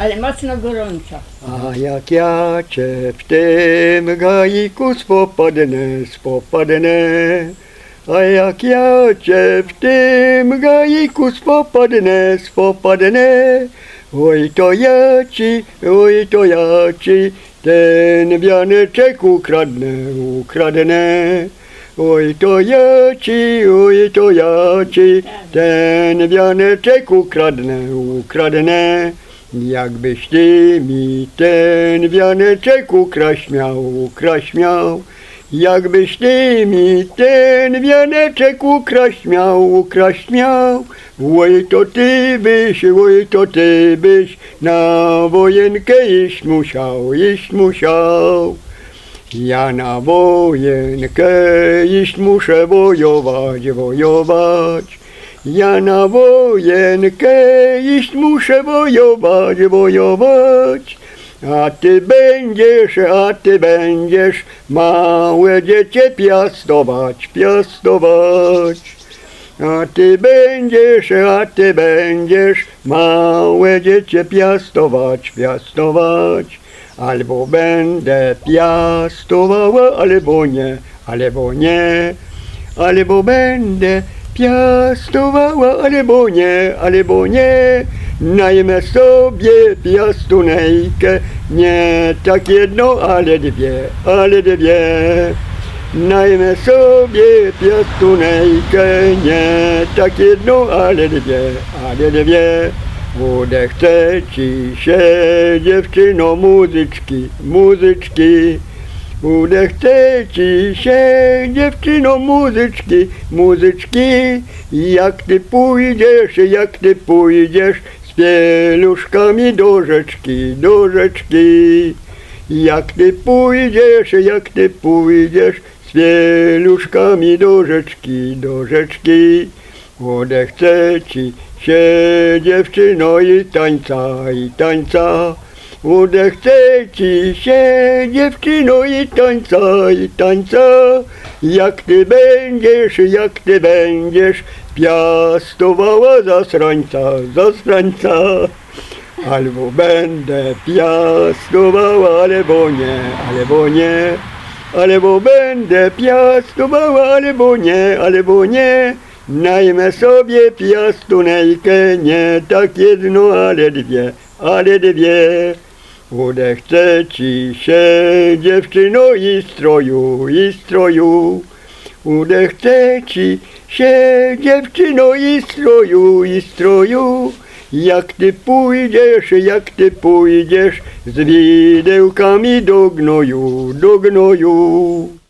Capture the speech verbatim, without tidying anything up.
ale mocno gorąco. A jak ja cię w tym gajku spopadnę, spopadnę. A jak ja cię w tym gajku spopadnę, spopadnę. Oj to ja ci, oj to ja ci ten wianeczek ukradnę, ukradnę. Oj to ja ci, oj to ja ci ten wianeczek ukradnę, ukradnę. Jakbyś ty mi ten wianeczek ukraść miał, ukraść miał. Jakbyś ty mi ten wianeczek ukraść miał, ukraść miał. Oj to ty byś, oj to ty byś na wojenkę iść musiał, iść musiał. Ja na wojenkę iść muszę wojować, wojować. Ja na wojenkę iść muszę wojować, wojować. A ty będziesz, a ty będziesz małe dziecię piastować, piastować. A ty będziesz, a ty będziesz małe dziecię piastować, piastować. Albo będę piastowała, albo nie, albo nie. Albo będę piastowała, albo nie, albo nie. Najmę sobie piastunejkę, nie tak jedno, ale dwie, ale dwie. Najmę sobie piastunejkę, nie tak jedno, ale dwie, ale dwie. Udechce ci się, dziewczyno, muzyczki, muzyczki. Udechce ci się, dziewczyno, muzyczki, muzyczki. Jak ty pójdziesz, jak ty pójdziesz z pieluszkami do rzeczki, do rzeczki. Jak ty pójdziesz, jak ty pójdziesz z pieluszkami do rzeczki, do rzeczki. Udechce ci się, dziewczyno, i tańca, i tańca. Udechce ci się, dziewczyno, i tańca, i tańca. Jak ty będziesz, jak ty będziesz piastowała zasrańca, zasrańca. Albo będę piastowała, albo nie, albo nie. Albo będę piastowała, albo nie, albo nie. Najmę sobie piastunejkę, nie tak jedno, ale dwie, ale dwie. Udechce ci się, dziewczyno, i stroju, i stroju. Udechce ci się, dziewczyno, i stroju, i stroju. Jak ty pójdziesz, jak ty pójdziesz z widełkami do gnoju, do gnoju.